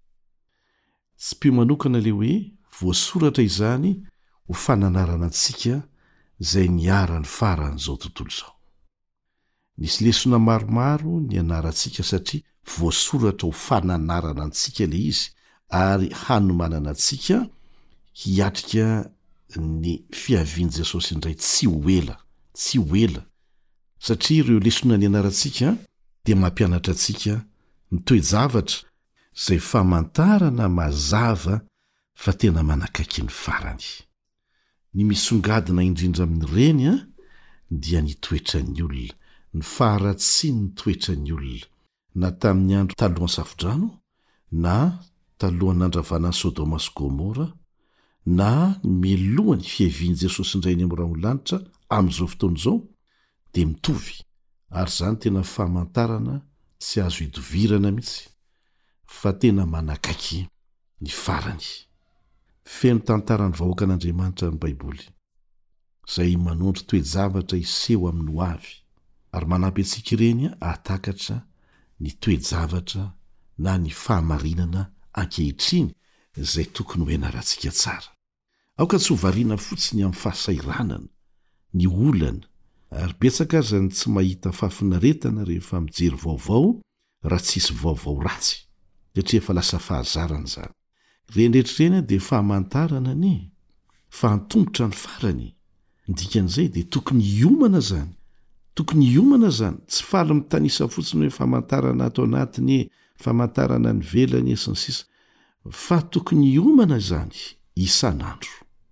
Tsy pio manokana le hoe voasoratra izany ho fananarana antsika izay niara ny faran'izao tontolo izao. Nisy lesona maromaro ny anarantsika satria voasoratra ho fananarana antsika le izy ary hanomanana antsika hiatrika ny fiavian Jesosy indray tsy ho ela. Tsy ho ela satria ireo lesona ny anarantsika dia mampianatra antsika ny toe-javatra izay famantarana mazava fa tena manakaiky ny farany. Ny misongadina indrindra amin'ireny a dia ny toetra ny olona, ny faharatsiny ny toetra ny olona, na tamin'ny andro talohan'ny safodrano na talohan'ny andravana ny Sodoma sy Gomora na melohan'ny fiavian Jesosy indray ny amin'ny lanitra amin'izao fotoana izao dia mitovy ary izany tena famantarana tsy azo hidovirana mihitsy fa tena manakaiky ny farany. Feno tantarany vahoaka an'Andriamanitra ny Baiboly izay manondro toe-javatra iseho amin'ny ho avy ary manampy antsika ireny ahatakatra ny toe-javatra na ny fahamarinana ankehitriny izay tokony ho ianarantsika tsara. Aoka tsy ho variana fotsiny amin'ny fahasairanana ny olana ary betsaka aza ny tsy mahita fahafinaretana rehefa mijery vaovao raha tsisy vaovao ratsy satria efa lasa fahazarana izany. Renretrreny dia fahamantarana ny fahantombotra ny farany. Ndikan'izay dia tokony hiomana zany. Tokony hiomana zany tsy faly mitanisa fotsiny hoe fahamantarana ato anatiny fahamantarana ny velany sy ny sisa fa tokony hiomana zany isan'andro.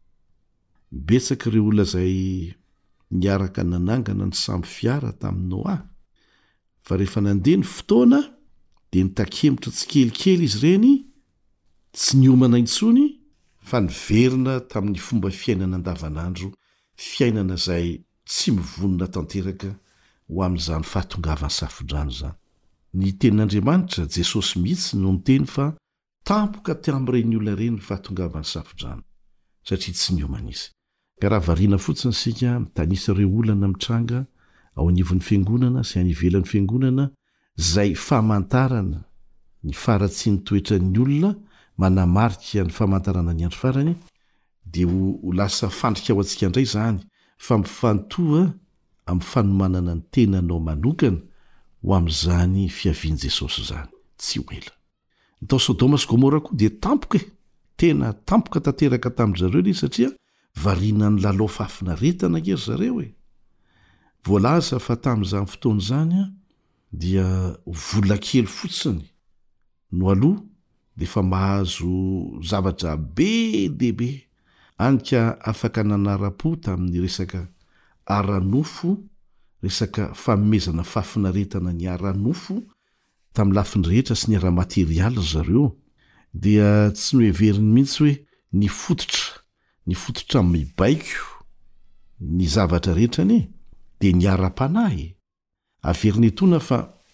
Betsaka ireo olona izay niaraka nanangana ny samby fiara tamin'ny Noa fa rehefa nandeha ny fotoana dia nitakembotra tsy kelikely izy ireny tsy niomana intsony fa niverina tamin'ny fomba fiainana andavanandro, fiainana izay tsy mivonona tanteraka ho amin'izany fahatongavany safodrano izany. Ny tenin'Andriamanitra Jesosy mihitsy no niteny fa tampoka ty amin'ireny olona ireny ny fahatongavany safodrano satria tsy niomana izy. Ka raha variana fotsiny sika mitanisa ireo olana mitranga ao anivon'ny fiangonana sy any ivelan'ny fiangonana izay fahamantarana ny faratsy ny toetra ny olona manamarika ny fahamantarana ny andro farany dia ho lasa fandrika ao antsika indray izany fa mifantoha amin'ny fanomanana ny tenanao manokana ho amin'izany fiavian Jesosy izany tsy ho ela. Ny tao Sodoma sy Gomora koa dia tampoka e tena tampoka tanteraka tamin'izareo ilay satria variana ny lalao fahafinaretana angery zareo e. Voalaza fa tamin'izany fotoana izany a dia vola kely fotsiny no aloha dia efa mahazo zavatra be dehibe anka afaka nanara-po tamin'ny resaka ara-nofo, resaka famezana fahafinaretana ny ara-nofo tamin'ny lafiny rehetra sy ny ara-materialy zareo dia tsy noheveriny mihitsy hoe ny fototra ny fototra mibaiko ny zavatra rehetra ny dia ny ara-panahy averiny etona fa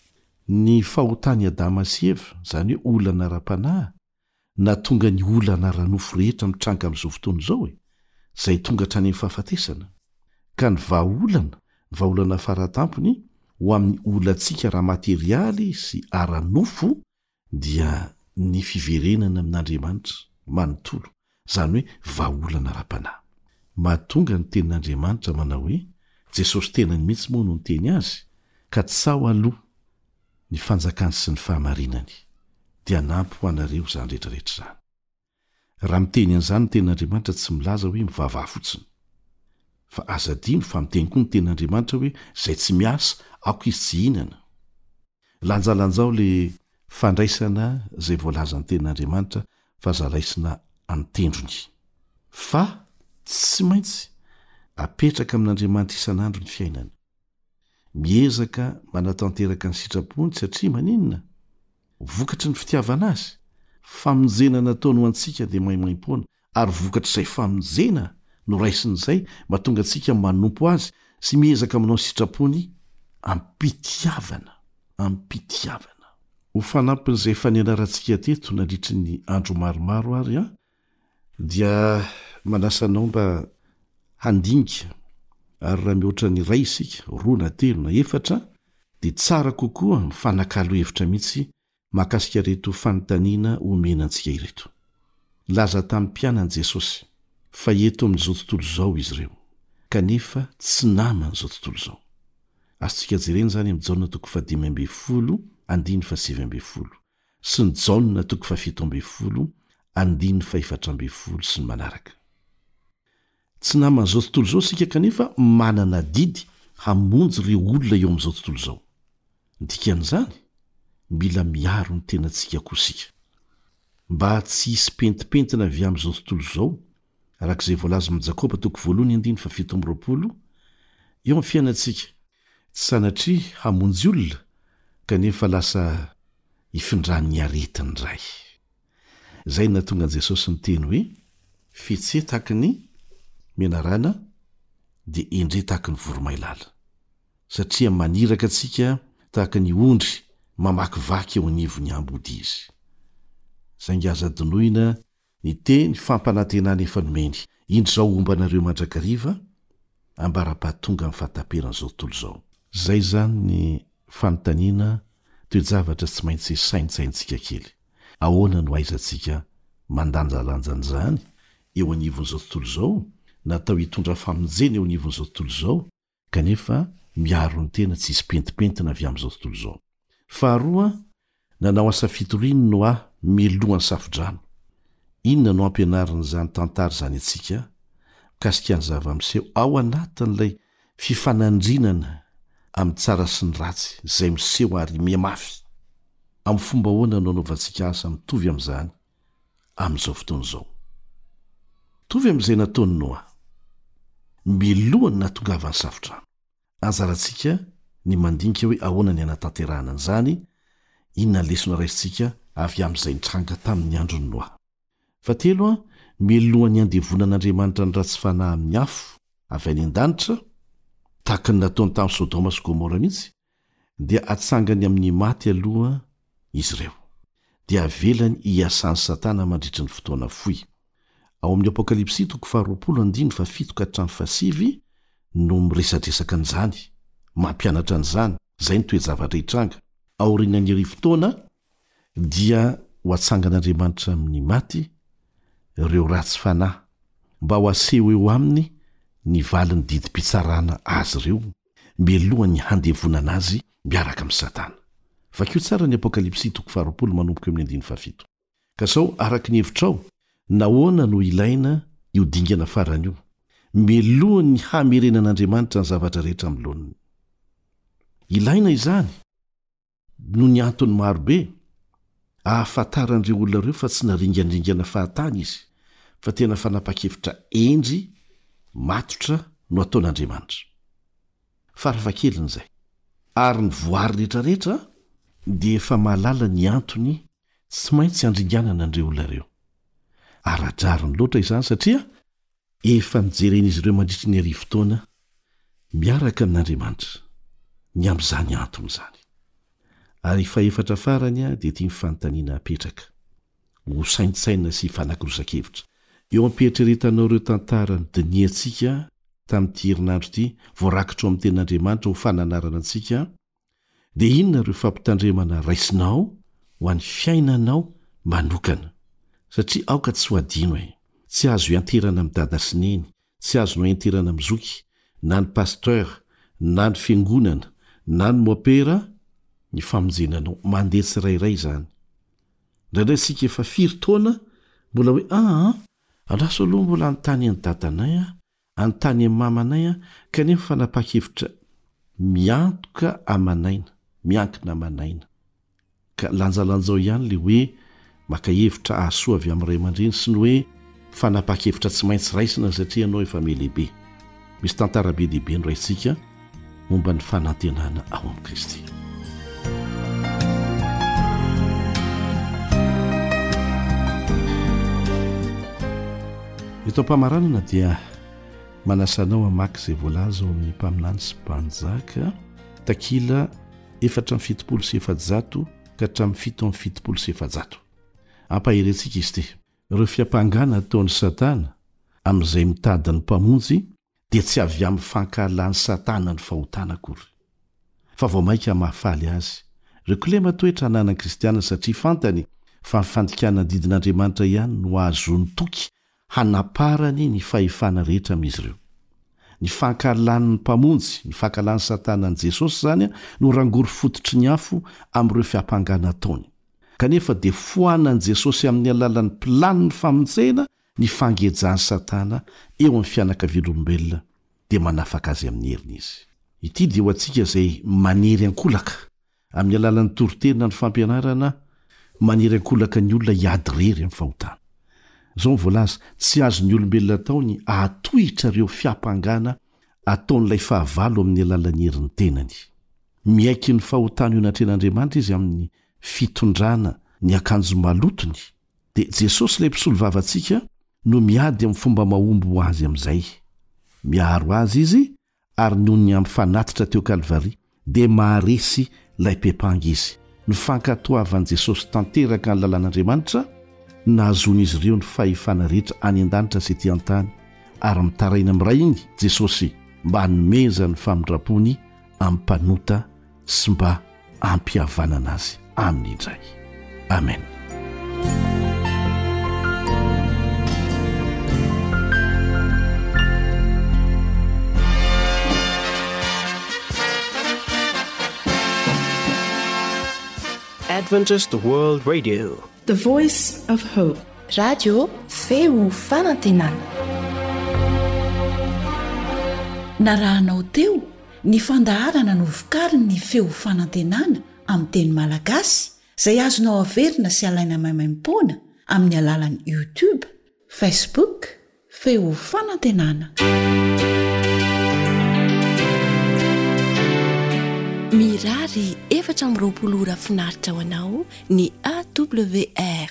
ny fahotany Adama sy Eva, zany hoe olana ara-panahy, na tonga ny olana ranofo rehetra mitranga amin'izao fotoana izao e, zay tonga hatrany amin'ny fahafatesana. Ka ny vahaolana, vahaolana faratampony ho amin'ny olantsika raha materialy sy ara-nofo dia ny fiverenana amin'Andriamanitra manontolo, zany hoe vahaolana ara-panahy. Mahatonga ny tenin'Andriamanitra manao hoe Jesosy tenany mihitsy moa no niteny azy, ka tsy sao aloha ny fanjakany sy ny fahamarinany dia nampy ho anareo zany rehetrarehetra zany. Raha miteny an'izany ny tenin'Andriamanitra tsy milaza hoe mivavaha fotsiny, fa aza dino fa miteny koa ny tenin'Andriamanitra hoe zay tsy miasa aoka izy tsy hinana. Lanjalanjao le fandraisana zay voalaza ny tenin'Andriamanitra fa zaraisina antendrony. Fa tsy maintsy apetraka amin'Andriamanitra isan'andro ny fiainana. Miezaka manatanteraka ny sitrapony satria maninona? Vokatry ny fitiavana azy. Famonjena nataony ho antsika dia maimaim-poana, ary vokatry izay famonjena no raisin'izay mahatonga antsika manompo azy sy miezaka manao sitrapony ampitiavana, ampitiavana. Ho fanampin'izay fanenaratsika teto nandritry ny andro maromaro ary a, dia manasanao mba handinga, ary raha mihoatra ny ray isika, roa na telo na efatra, dia tsara kokoa mifanakalo hevitra mihitsy mahakasika reto fanontaniana omenantsika ireto. Laza tamin'ny mpianany Jesosy fa eto amin'izao tontolo izao izy ireo, kanefa tsy naman'izao tontolo izao. Azontsika jerena zany amin'ny Jaona toko fahadimy ambin'ny folo andiny fahasivy ambin'ny folo sy ny Jaona toko fahafito ambin'ny folo andiny faefatra ambin'ny folo sy ny manaraka. Tsy naman'izao tontolo izao sika kanefa manana didy hamonjy ireo olona eo amin'izao tontolo izao. Dikan'izany mila miaro ny tenantsika koa sika, mba tsy hisy pentipentina avy amin'izao tontolo izao, arak'izay voalaza amin'ny Jakoba toko voalohany andiny fahafito amby roapolo, eo amin'ny fiainantsika, tsy sanatria hamonjy olona kanefa lasa hifindran'ny aretiny ray. Zay nahatonga Jesosy niteny hoe fihetsehana tahaka ny menarana dia endre tahaka ny voromailala, satria maniraka antsika tahaka ny ondry mamakivaky eo anivon'ny ambody izy. Zangaza donoina ny teny fampanantenana efa nomeny, indro zao ombanareo mandrakariva ambara-pahatonga amin'ny fahataperan'izao tontolo izao. Zay zany ny fanontaniana toe-javatra tsy maintsy saintsaintsika kely. Ahoana no aizantsika mandanjalanjan'izany eo anivon'izao tontolo izao, natao hitondra famonjena eo anivon'izao tontolo izao, kanefa miaro ny tena tsy hisy pentipentina avy amin'izao tontolo izao. Faharoa, nanao asa fitoriany no ah melohany safodrano. Inona no ampianarin'izany tantara zany atsika mikasika ny zava-miseho ao anatin'ilay fifanandrinana amin'ny tsara sy ny ratsy izay miseho ary miamafy. Amin'ny fomba ahoana no anaovantsika asa mitovy amin'izany amin'izao fotoana izao. Mitovy amin'izay nataony Noa, melohany natongavany safodrano. Anjarantsika ny mandinika hoe ahoana ny anatanterahana an'izany, inona ny lesona raisintsika avy amin'izay nitranga tamin'ny androny Noa. Fahatelo a, melohany andevonan'Andriamanitra ny ratsy fanahy amin'ny afo avy any an-danitra, tahaka ny nataony tamin'ny Sodoma sy Gomora mihitsy, dia atsangany amin'ny maty aloha izy ireo, dia avelany hiasan'ny Satana mandritra ny fotoana fohy. Ao amin'ny Apokalipsy toko faharoapolo andiny fahafito ka hatramin'ny fahasivy no miresadresaka an'izany, mampianatra an'izany, zay ny toe-javatra hitranga. Aorianany ry fotoana dia ho atsangan'Andriamanitra amin'ny maty ireo ratsy fanahy, mba ho aseho eo aminy ny valiny didim-pitsarana azy ireo, melohany handevonana azy miaraka amin'ny Satana. Vakio tsara ny Apokalipsy toko faharoapolo manomboka amin'ny andiny fahafito. Ka sao araka ny hevitrao, nahoana no ilaina io dingana faran'io, melohany hamerenan'Andriamanitra ny zavatra rehetra amin'ny loniny. Ilaina izany no ny antony marobe ahafantaran'ireo olona ireo fa tsy naringandringana fahatany izy, fa tena fanapa-kevitra endry matotra no ataon'Andriamanitra. Farafahakelin'izay, ary ny voary rehetrarehetra dia efa mahalala ny antony tsy maintsy handringanana an'ireo olona ireo. Aradrariny loatra izany satria efa nijeren'izy ireo mandritry ny arivo taona miaraka amin'Andriamanitra, ny amin'izany antony izany. ary faefatra farany a dia tia mifanontaniana apetraka ho saintsaina sy fanakirosan-kevitra eo ampietreretanao ireo tantarany diniantsika tamin'ity herinandro ity voarakitra ao amin'ny ten'andriamanitra ho fananarana antsika dia inona ireo fampitandremana raisinao ho an'ny fiainanao manokana satria aoka tsy ho adino e tsy azo ianterana amin'ny dada sineny tsy azonao ianterana amin'ny zoky na ny pasteur na ny fiangonana na ny mopera ny famonjenanao mandeha tsirairay zany indraindray sika efa firy taona mbola hoe aa andraso aloha mbola anytany any dadanay a anytany amin'ny mamanay a kanefa fanapa-kevitra miantoka amanaina miankina amanaina ka lanjalanjao ihany le hoe maka hevitra ahasoa avy amin'ny ray aman-dreny sy ny hoe fanapa-kevitra tsy maintsy raisina satria ianao efa melehibe misy tantara be dehibe no raintsika momba ny fanantenana ao amin'i Kristy. Eto am-pamaranana dia manasanao hamaky izay voalaza ao amin'ny mpaminany sy mpanjaka takila efatra amby fitopolo sy efajato ka hatramin'ny fito amby fitopolo sy efajato. Ampaherentsika izy ity. Ireo fiampangana ataon'ny Satana amin'izay mitady ny mpamonjy dia tsy avy amin'ny fankahalan'ny Satana ny fahotana akory. Fa vao maika mahafaly azy. Rekole matoetra hanana kristiana satria fantany fa ny fandikana didin'Andriamanitra ihany no azo ny toky hanaparany ny fahefana rehetra amin'izy ireo. Ny fankahalan'ny mpamonjy, ny fankahalan'ny Satana an'i Jesosy zany no rangory fototry ny afo amin'ireo fiampangana ataony. Kanefa dia foanan'i Jesosy amin'ny alalan'ny planiny famonjena ny fangejan'ny Satana eo amin'ny fianakavian'olombelona dia manafaka azy amin'ny heriny izy. Ity dia ho antsika izay manery ankolaka amin'ny alalan'ny toriterina ny fampianarana manery ankolaka ny olona hiady rery amin'ny fahotana. Izao ny voalaza tsy azon'ny olombelona atao ny ahatohitra ireo fiampangana ataon'ilay fahavalo amin'ny alalan'ny herin'ny tenany. Miaiky ny fahotana io anatren'Andriamanitra izy amin'ny fitondrana ny akanjo malotony dia Jesosy ilay mpisolo vavantsika no miady amin'ny fomba mahomby ho azy amin'izay. Miaro azy izy ary noho ny amin'ny fanatitra teo Kalvari dia maharesy ilay pepanga izy. Ny fankatoavan'i Jesosy tanteraka ny lalàn'Andriamanitra nahazoan'izy ireo ny fahefana rehetra any an-danitra sy ety an-tany ary mitaraina amin'ray iny Jesosy mba hanomeza ny famindrapony amin'ny mpanota sy mba hampihavanana azy aminy indray. Amen. Adventist World Radio, the voice of hope. Radio feo fanantenana. Narahanao teo ny fandaharana no vokariny ny feo fanantenana amin'ny teny malagasy izay azonao averina sy alaina maimaim-poana amin'ny alalan'ny YouTube, Facebook, feo fanantenana. Mirary efatra amby roapolo ora finaritra ho anao ny A W R